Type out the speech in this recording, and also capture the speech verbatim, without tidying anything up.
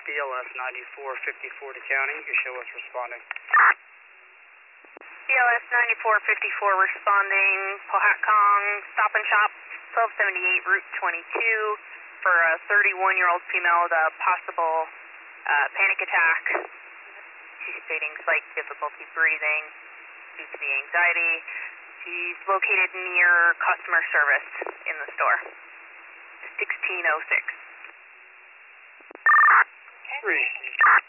B L S ninety-four fifty-four to county. You show us responding. B L S ninety-four fifty-four responding, Pohatcong Stop and Shop, twelve seventy-eight Route twenty-two for a thirty-one-year-old female with a possible uh, panic attack. She's stating slight difficulty breathing due to the anxiety. She's located near customer service in the store, sixteen oh six. Three.